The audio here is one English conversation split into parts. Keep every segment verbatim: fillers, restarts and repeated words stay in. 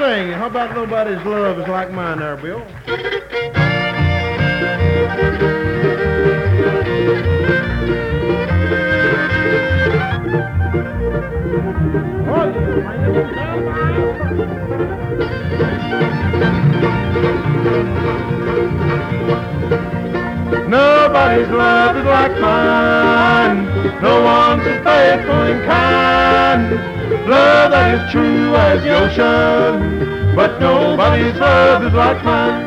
thing. How about nobody's love is like mine there, Bill? Nobody's love is like mine. No one's so faithful and kind. Love that is true as the ocean, but nobody's love is like mine.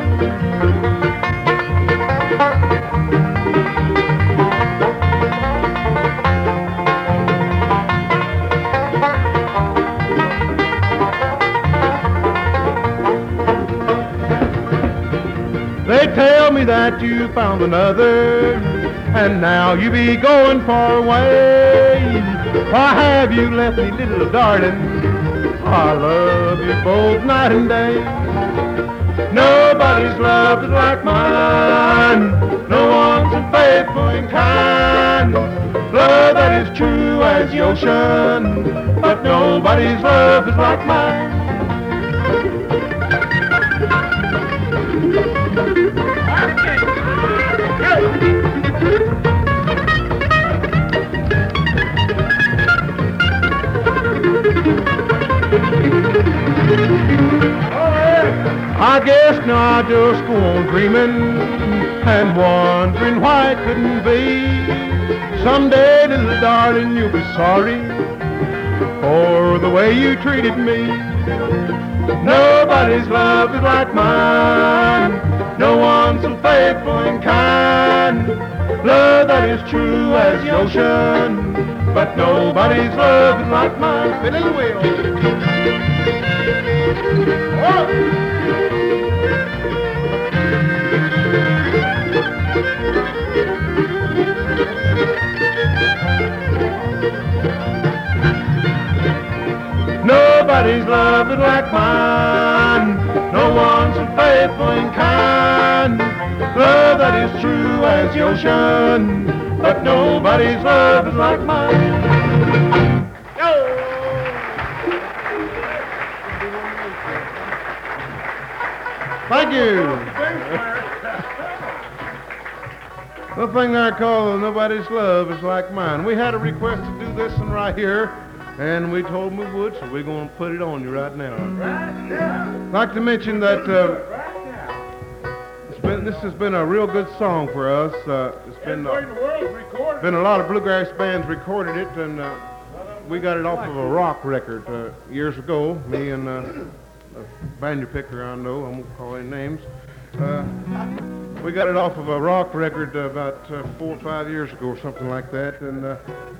They tell me that you found another, and now you be going far away. Why have you left me, little darling? I love you both night and day. Nobody's love is like mine. No one's so faithful and kind. Love that is true as the ocean, but nobody's love is like mine. I guess now I just go on dreaming and wondering why it couldn't be. Someday, little darling, you'll be sorry for the way you treated me. Nobody's love is like mine. No one's so faithful and kind. Love that is true as the ocean, but nobody's love is like mine. Say, little Will. Oh. Nobody's love is like mine. No one's so faithful and kind. Love that is true as the ocean, but nobody's love is like mine. Thank you. The thing I call Nobody's Love is Like Mine. We had a request to do this one right here, and we told them we would, so we're going to put it on you right now. Right now. I'd like to mention that uh, Right now. it's been, this has been a real good song for us. Uh, it's been, Everybody in uh, the world's recording. been a lot of bluegrass bands recorded it, and uh, we got it off of a rock record uh, years ago. Me and uh, a banjo picker I know, I won't call any names. Uh, we got it off of a rock record uh, about uh, four or five years ago or something like that, and uh,